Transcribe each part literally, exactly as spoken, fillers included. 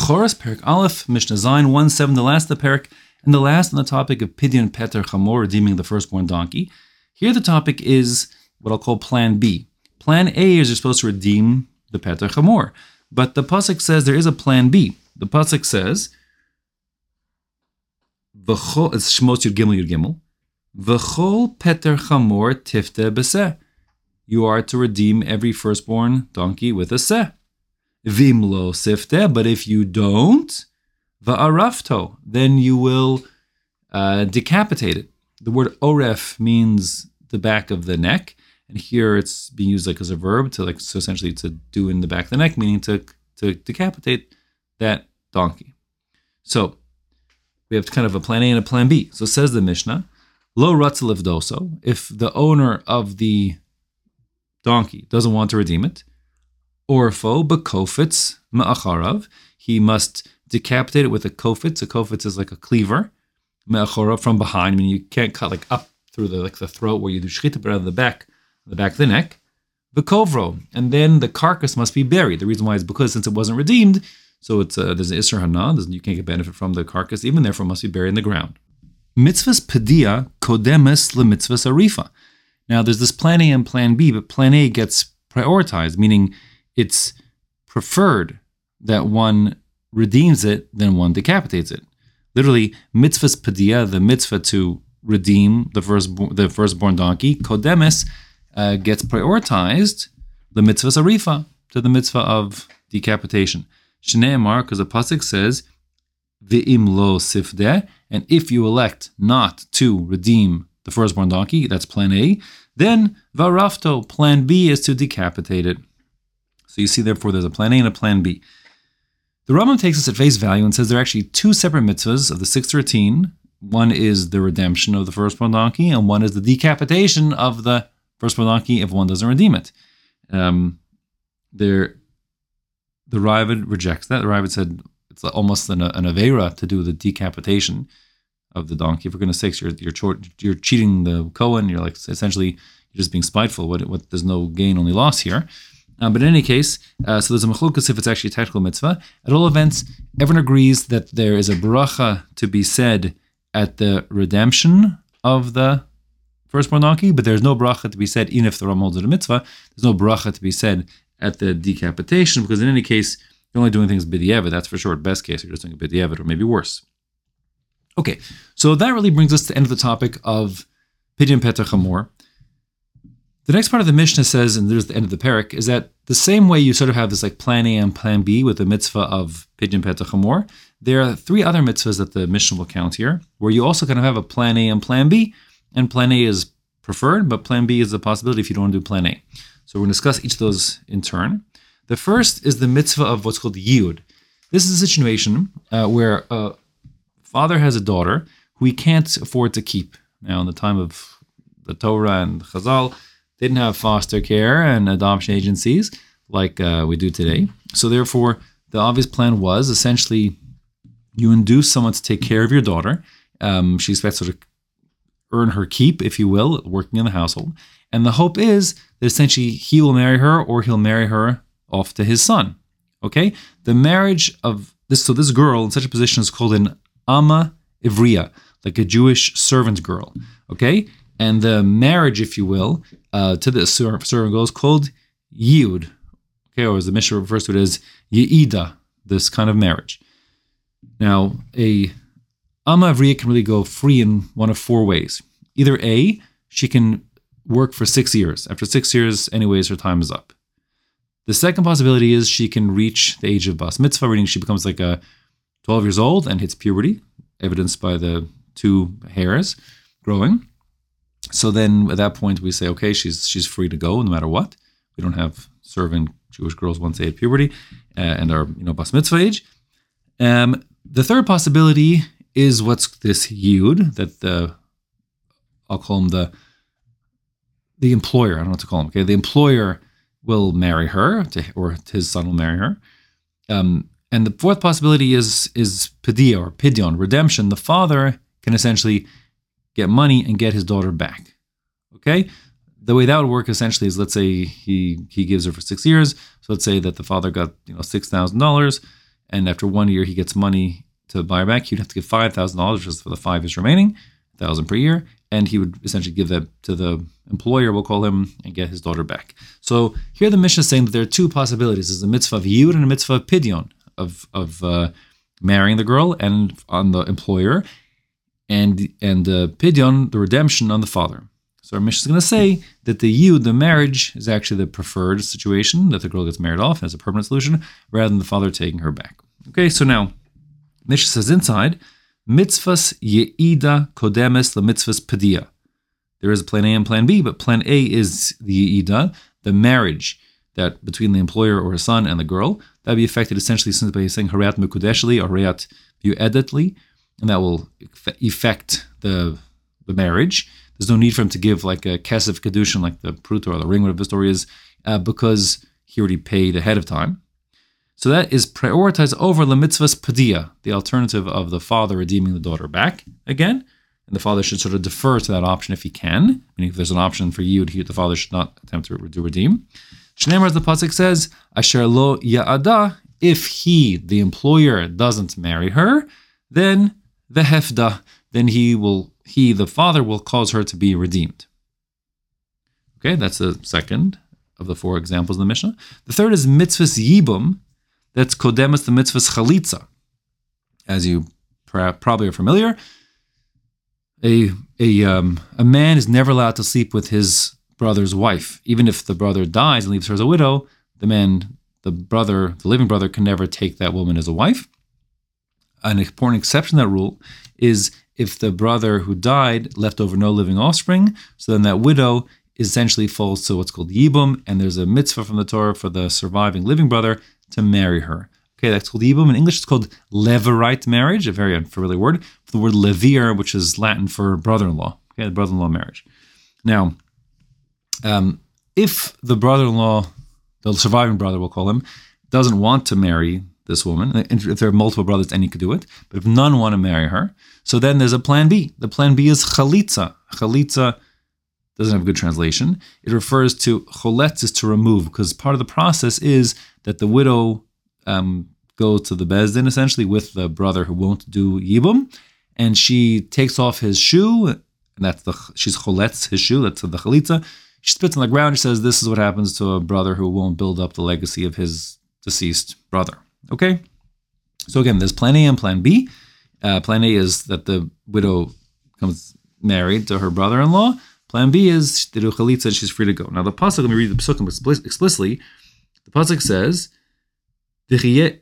Bechoros, Perik Aleph, Mishnah Zayin one seven, the last of the Perik, and the last on the topic of Pidyon Peter Chamor, redeeming the firstborn donkey. Here the topic is what I'll call Plan B. Plan A is you're supposed to redeem the Peter Chamor, but the pasuk says there is a Plan B. The pasuk says, "V'chol," it's Shmos Yud Gimel Yud Gimel, "V'chol Peter Chamor tifte b'seh." You are to redeem every firstborn donkey with a seh. Vim lo sifte, but if you don't, va'arafto, then you will uh, decapitate it. The word oref means the back of the neck, and here it's being used like as a verb to like so essentially to do in the back of the neck, meaning to to decapitate that donkey. So we have kind of a plan A and a plan B. So says the Mishnah, lo ratz livdoso, if the owner of the donkey doesn't want to redeem it, Orfo bekofitz me'acharav, he must decapitate it with a kofitz. A kofitz is like a cleaver, me'acharav, from behind. I mean, you can't cut like up through the like the throat where you do shchita, but out of the back, the back of the neck. Bekovro, and then the carcass must be buried. The reason why is because since it wasn't redeemed, so it's uh, there's an isser hana, you can't get benefit from the carcass, even therefore must be buried in the ground. Mitzvahs pedia kodemes lemitzvahs arifa. Now there's this plan A and plan B, but plan A gets prioritized, meaning it's preferred that one redeems it than one decapitates it. Literally, mitzvahs pedia, the mitzvah to redeem the first the firstborn donkey, kodemes, uh, gets prioritized the mitzvahs arifa to the mitzvah of decapitation. Shnei Amar, because the pasuk says, "Ve'im lo sifdeh," and if you elect not to redeem the firstborn donkey, that's plan A, then varafto, plan B is to decapitate it. So you see, therefore, there's a plan A and a plan B. The Rambam takes this at face value and says there are actually two separate mitzvahs of the six thirteen. One is the redemption of the firstborn donkey, and one is the decapitation of the firstborn donkey if one doesn't redeem it. Um, there, the Raavad rejects that. The Raavad said it's almost an, an avera to do the decapitation of the donkey. For goodness sakes, you're you're you're cheating the Kohen. You're like essentially you're just being spiteful. What what there's no gain, only loss here. Uh, but in any case, uh, so there's a mechlukas if it's actually a technical mitzvah. At all events, everyone agrees that there is a bracha to be said at the redemption of the firstborn donkey, but there's no bracha to be said even if the Ram holds it a mitzvah. There's no bracha to be said at the decapitation, because in any case, you're only doing things b'diavad. That's for sure. Best case, you're just doing a b'diavad, or maybe worse. Okay, so that really brings us to the end of the topic of Pidyon Peter Chamor. The next part of the Mishnah says, and there's the end of the parak, is that the same way you sort of have this like plan A and plan B with the mitzvah of Pidyon Peter Chamor, there are three other mitzvahs that the Mishnah will count here, where you also kind of have a plan A and plan B, and plan A is preferred, but plan B is a possibility if you don't want to do plan A. So we're going to discuss each of those in turn. The first is the mitzvah of what's called yiyud. This is a situation uh, where a father has a daughter who he can't afford to keep. Now, in the time of the Torah and Chazal, they didn't have foster care and adoption agencies like uh, we do today. So therefore, the obvious plan was essentially you induce someone to take care of your daughter. Um, she expects her to earn her keep, if you will, working in the household. And the hope is that essentially he will marry her or he'll marry her off to his son. Okay? The marriage of this, so this girl in such a position is called an Ama Ivriya, like a Jewish servant girl. Okay? And the marriage, if you will, uh, to this servant girl is called Yiyud. Okay, or as the Mishnah refers to it as Yeida, this kind of marriage. Now, a Ama Ivriya can really go free in one of four ways. Either A, she can work for six years. After six years, anyways, her time is up. The second possibility is she can reach the age of Bas Mitzvah, meaning she becomes like a twelve years old and hits puberty, evidenced by the two hairs growing. So then at that point we say, okay, she's she's free to go no matter what. We don't have servant Jewish girls once they hit puberty uh, and are, you know, Bas Mitzvah age. Um, the third possibility is what's this yiyud, that the, I'll call him the, the employer, I don't know what to call him, okay? The employer will marry her, to, or his son will marry her. Um, and the fourth possibility is is pedia, or pidyon, redemption. The father can essentially get money and get his daughter back. Okay? The way that would work essentially is, let's say he he gives her for six years. So let's say that the father got, you know, six thousand dollars, and after one year he gets money to buy her back, he'd have to give five thousand dollars just for the five years remaining, one thousand dollars per year, and he would essentially give that to the employer, we'll call him, and get his daughter back. So here the Mishnah is saying that there are two possibilities. There's a mitzvah of yiyud and a mitzvah of pidyon, of, of uh, marrying the girl and on the employer, and and uh, pidyon, the redemption, on the father. So our Mishnah is going to say that the yiyud, the marriage, is actually the preferred situation, that the girl gets married off as a permanent solution, rather than the father taking her back. Okay, so now, Mishnah says inside, mitzvahs ye'ida kodemes la mitzvahs padiyah. There is a plan A and plan B, but plan A is the ye'ida, the marriage that between the employer or his son and the girl. That would be affected essentially simply by saying harayat mekudeshli or harayat yu'edetli, and that will effect the, the marriage. There's no need for him to give like a kesef kedushin, like the pruta or the ring, whatever the story is, uh, because he already paid ahead of time. So that is prioritized over the mitzvahs padiyah, the alternative of the father redeeming the daughter back again. And the father should sort of defer to that option if he can. Meaning if there's an option for you, the father should not attempt to, to redeem. Shneimar, as the pasuk says, asher lo ya'ada, if he, the employer, doesn't marry her, then the hefda, then he will, he, the father, will cause her to be redeemed. Okay, that's the second of the four examples in the Mishnah. The third is mitzvahs yibum, that's kodemas the mitzvahs chalitza. As you probably are familiar, a a um, a man is never allowed to sleep with his brother's wife. Even if the brother dies and leaves her as a widow, the man, the brother, the living brother, can never take that woman as a wife. An important exception to that rule is if the brother who died left over no living offspring, so then that widow essentially falls to what's called yibum, and there's a mitzvah from the Torah for the surviving living brother to marry her. Okay, that's called yibum. In English, it's called levirate marriage, a very unfamiliar word, for the word levir, which is Latin for brother-in-law. Okay, the brother-in-law marriage. Now, um, if the brother-in-law, the surviving brother, we'll call him, doesn't want to marry this woman, and if there are multiple brothers, any could do it, but if none want to marry her, so then there's a plan B. The plan B is chalitza. Chalitza doesn't have a good translation. It refers to choletz, is to remove, because part of the process is that the widow um, goes to the bezdin essentially with the brother who won't do yibum, and she takes off his shoe, and that's the she's choletz his shoe. That's the chalitza. She spits on the ground. She says, "This is what happens to a brother who won't build up the legacy of his deceased brother." Okay. So again, there's plan A and plan B. Uh, plan A is that the widow becomes married to her brother-in-law. Plan B is to do chalitza and she's free to go. Now the pasuk, let me read the pasuk explicitly. The pasuk says, "V'chi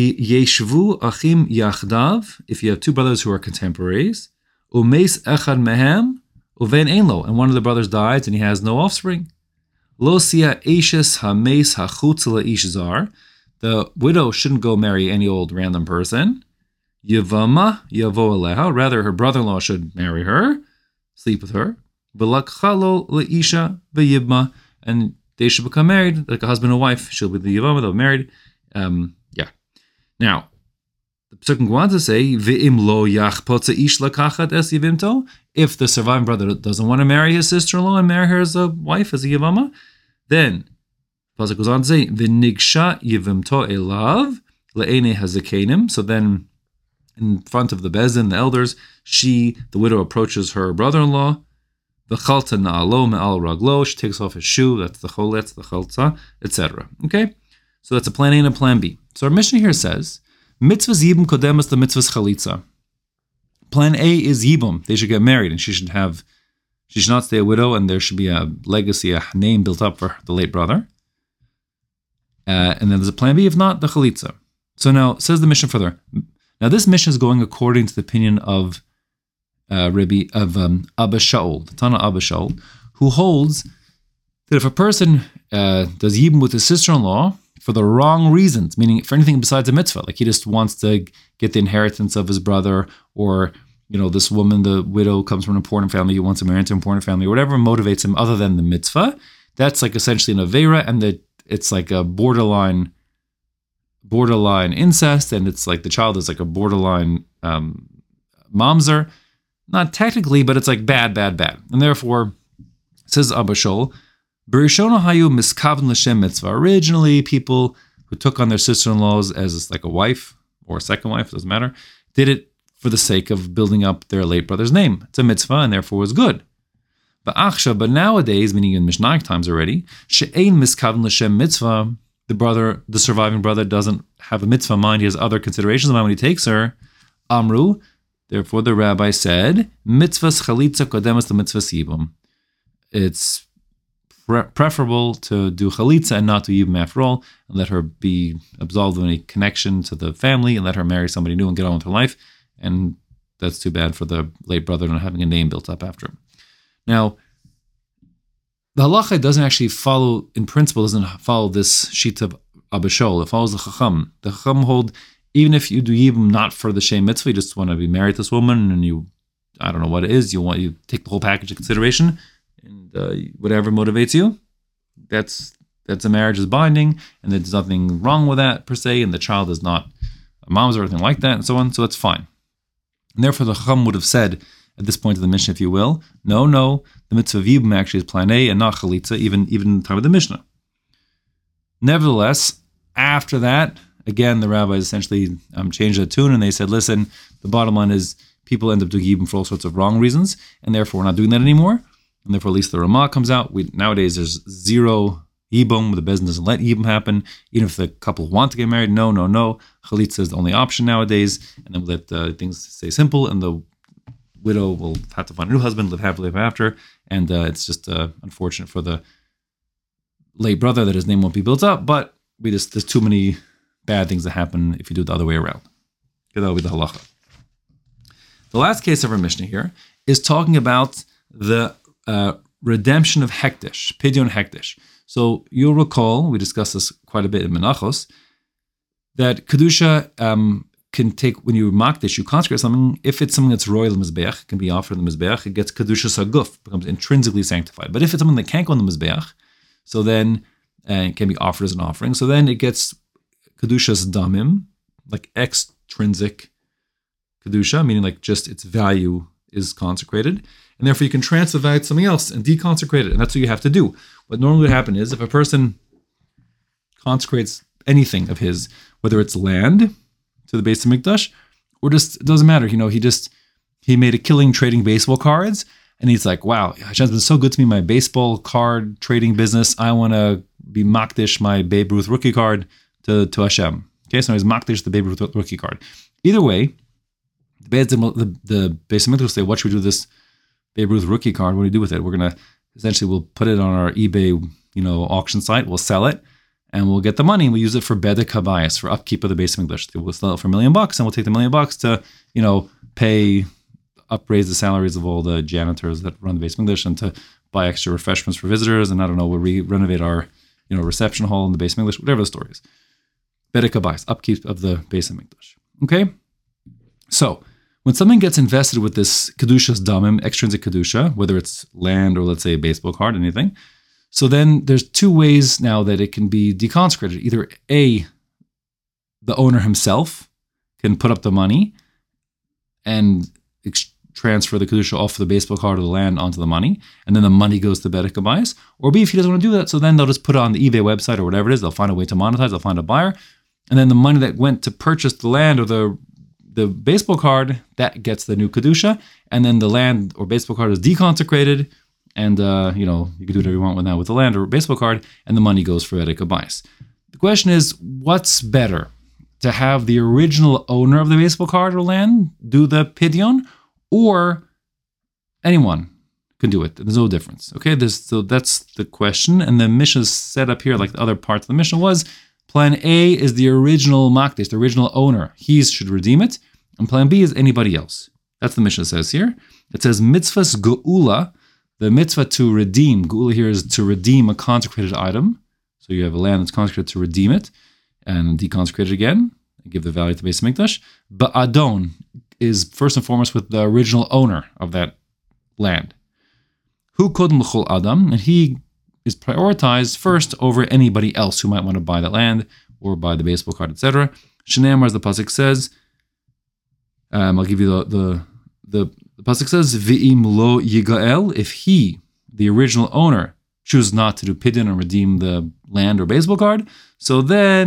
yeshvu achim yachdav." If you have two brothers who are contemporaries, umeis echad mehem uven ein lo, and one of the brothers dies and he has no offspring. Lo sia eishes hameis hachutz la'ish zar. The widow shouldn't go marry any old random person. Yavama yavo aleha. Rather, her brother-in-law should marry her, sleep with her. V'lakchalo leisha v'yibma, and they should become married like a husband and wife. She'll be the yavama, they'll be married. Um, yeah. Now, the Pesach go on to say, "V'im lo yachpotza ish lakachat es yivimto." If the surviving brother doesn't want to marry his sister-in-law and marry her as a wife, as a yavama, then the Pesach goes on to say, "V'nigsha yivimto elav le'ene hazakenim." So then, in front of the bezdin, the elders, she, the widow, approaches her brother-in-law. V'chalta na'alo me'al raglo. She takes off his shoe. That's the choletz, the chalta, et cetera. Okay, so that's a plan A and a plan B. So our Mishnah here says, mitzvahs yibum kodemas the mitzvahs chalitza. Plan A is yibum. They should get married, and she should have, she should not stay a widow, and there should be a legacy, a name built up for the late brother. Uh, and then there's a plan B, if not, the chalitza. So now, says the Mishnah further. Now this Mishnah is going according to the opinion of uh, Rabbi, of um, Abba Shaul, the Tana Abba Shaul, who holds that if a person uh, does yibum with his sister-in-law for the wrong reasons, meaning for anything besides a mitzvah, like he just wants to get the inheritance of his brother, or, you know, this woman, the widow, comes from an important family, he wants to marry into an important family, or whatever motivates him other than the mitzvah, that's like essentially an aveira, and the, it's like a borderline borderline incest, and it's like the child is like a borderline um, mamzer. Not technically, but it's like bad, bad, bad. And therefore, says Abba Shaul, Berishona hayu miskavn l'shem mitzvah. Originally, people who took on their sister-in-laws as like a wife or a second wife, doesn't matter, did it for the sake of building up their late brother's name. It's a mitzvah and therefore was good. But achsha, but nowadays, meaning in Mishnah times already, she'ein miskaven l'shem mitzvah, the brother, the surviving brother doesn't have a mitzvah in mind, he has other considerations in mind when he takes her. Amru, therefore the rabbi said, mitzvahs chalitza kodemas mitzvahs yibum. It's pre- preferable to do chalitza and not do yibum after all, and let her be absolved of any connection to the family, and let her marry somebody new and get on with her life. And that's too bad for the late brother not having a name built up after him. Now, the halacha doesn't actually follow, in principle, doesn't follow this sheet of Abba Shaul. It follows the chacham. The chacham hold, even if you do yibum not for the shem mitzvah, you just want to be married to this woman, and you, I don't know what it is, you want you take the whole package of consideration, and uh, whatever motivates you, that's that's a marriage is binding, and there's nothing wrong with that per se, and the child is not a mom's or anything like that, and so on. So it's fine. And therefore, the chacham would have said at this point of the Mishnah, if you will, no, no, the mitzvah of yibum actually is plan A and not chalitza, even even in the time of the Mishnah. Nevertheless, after that, again, the rabbis essentially um, changed the tune, and they said, listen, the bottom line is people end up doing yibum for all sorts of wrong reasons, and therefore we're not doing that anymore. And therefore, at least the Ramah comes out. We, nowadays, there's zero yibum. The bezin doesn't let yibum happen. Even if the couple want to get married, no, no, no. Chalitza is the only option nowadays. And then we let uh, things stay simple, and the widow will have to find a new husband, live happily ever after. And uh, it's just uh, unfortunate for the late brother that his name won't be built up. But we just there's too many bad things that happen if you do it the other way around. Okay, that'll be the halacha. The last case of our Mishnah here is talking about the uh, redemption of hekdesh, pidyon hekdesh. So you'll recall, we discussed this quite a bit in Menachos, that kedusha um, can take, when you makdish, you consecrate something, if it's something that's royal mizbeach, it can be offered in the mizbeach, it gets kedusha saguf, becomes intrinsically sanctified. But if it's something that can't go in the mizbeach, so then uh, it can be offered as an offering, so then it gets kedushas damim, like extrinsic kedusha, meaning like just its value is consecrated, and therefore you can transfer the value to something else and deconsecrate it, and that's what you have to do. What normally would happen is if a person consecrates anything of his, whether it's land to the Beis Hamikdash, or just, it doesn't matter, you know, he just, he made a killing trading baseball cards, and he's like, wow, Hashem's been so good to me, my baseball card trading business, I want to be makdish my Babe Ruth rookie card to, to Hashem. Okay, so he's makdish the Babe Ruth rookie card. Either way, the Beis Hamikdash will say, what should we do with this Babe Ruth rookie card? What do we do with it? We're going to, essentially, we'll put it on our eBay, you know, auction site, we'll sell it, and we'll get the money, and we'll use it for bedek habayis, for upkeep of the Beis Hamikdash. We'll sell it for a million bucks, and we'll take the million bucks to, you know, pay, upraise the salaries of all the janitors that run the Beis Hamikdash, and to buy extra refreshments for visitors, and I don't know, we'll re-renovate our, you know, reception hall in the Beis Hamikdash, whatever the story is. Bedek habayis, upkeep of the Beis Hamikdash. Okay? So, when something gets invested with this kedushas damim, extrinsic kedusha, whether it's land or let's say a baseball card, anything, so then there's two ways now that it can be deconsecrated. Either A, the owner himself can put up the money and ex- transfer the kedusha off the baseball card or the land onto the money, and then the money goes to bedek habayis. Or B, if he doesn't want to do that, so then they'll just put it on the eBay website or whatever it is. They'll find a way to monetize. They'll find a buyer, and then the money that went to purchase the land or the the baseball card, that gets the new kedusha, and then the land or baseball card is deconsecrated, and uh, you know, you can do whatever you want with that with the land or baseball card, and the money goes for bedek habayis. The question is, what's better, to have the original owner of the baseball card or land do the pidyon, or anyone can do it? There's no difference. Okay, There's, so that's the question, and the Mishnah's set up here, like the other parts of the Mishnah was, Plan A is the original makdish, the original owner. He should redeem it. And Plan B is anybody else. That's the Mishnah says here. It says mitzvahs geula, the mitzvah to redeem. Geula here is to redeem a consecrated item. So you have a land that's consecrated to redeem it and deconsecrate it again and give the value to Beis Hamikdash. But adon is first and foremost with the original owner of that land. Hu kodem l'chol adam, and he is prioritized first over anybody else who might want to buy that land or buy the baseball card, et cetera. Shneimar, as the pasuk says, um, I'll give you the the the, the pasuk says, "V'im lo yigael," if he, the original owner, chooses not to do pidyon or redeem the land or baseball card, so then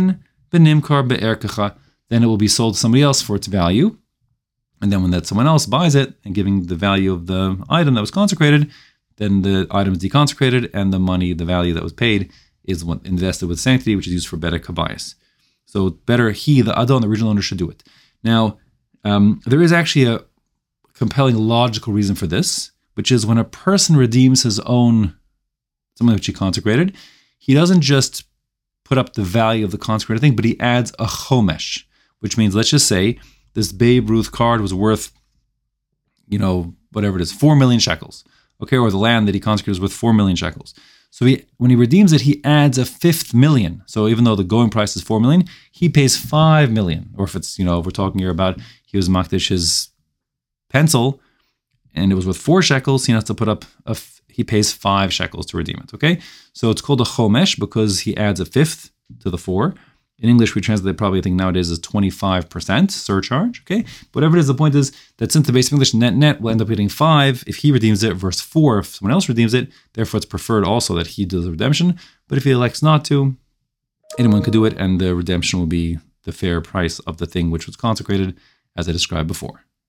Benimkar be'erkecha, then it will be sold to somebody else for its value. And then when that someone else buys it and giving the value of the item that was consecrated, then the item is deconsecrated and the money, the value that was paid, is what invested with sanctity, which is used for bedek kabayis. So better he, the adon, the original owner, should do it. Now, um, there is actually a compelling logical reason for this, which is when a person redeems his own, something which he consecrated, he doesn't just put up the value of the consecrated thing, but he adds a chomesh, which means, let's just say, this Babe Ruth card was worth, you know, whatever it is, four million shekels. Okay, or the land that he consecrated was worth four million shekels. So he, when he redeems it, he adds a fifth million. So even though the going price is four million, he pays five million. Or if it's, you know, if we're talking here about he was makdish his pencil and it was worth four shekels, he has to put up, a, he pays five shekels to redeem it. Okay, so it's called a chomesh because he adds a fifth to the four. In English, we translate probably, I think nowadays, is twenty-five percent surcharge, okay? But whatever it is, the point is that since the basic English net-net will end up getting five if he redeems it versus four if someone else redeems it, therefore it's preferred also that he does the redemption. But if he elects not to, anyone could do it, and the redemption will be the fair price of the thing which was consecrated, as I described before.